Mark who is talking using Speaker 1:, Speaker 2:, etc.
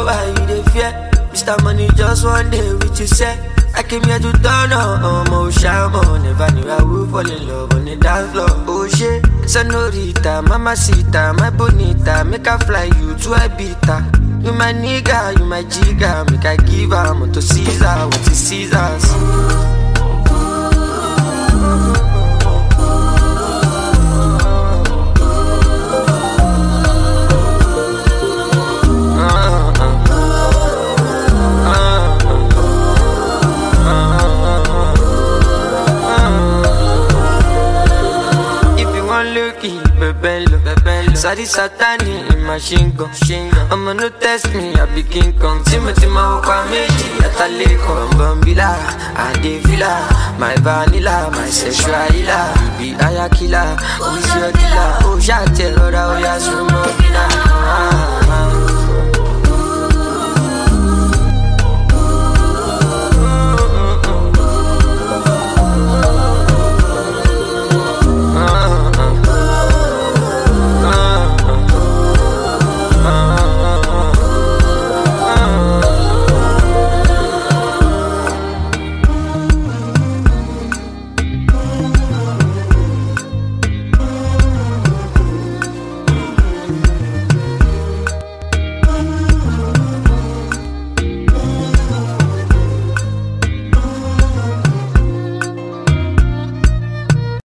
Speaker 1: why you dey fear. Mr. Money just one day with you say I came here to turn on, oh shaman. Never knew I would fall in love on the dance floor. Oh shit, senorita, mamacita, my bonita, make I fly you to Ibiza. You my nigga, you my jigga, make I give her to Caesar, what is Caesar's? Sadi Satani in machine gun. I'ma no test me, I be King Kong. Timothy Mahoka Meji, Ataleko, Bambila, Adevila, my vanilla, my sexual healer. Be Ayakila, who's your dealer? Oh, Shate, Lord, oh, yes,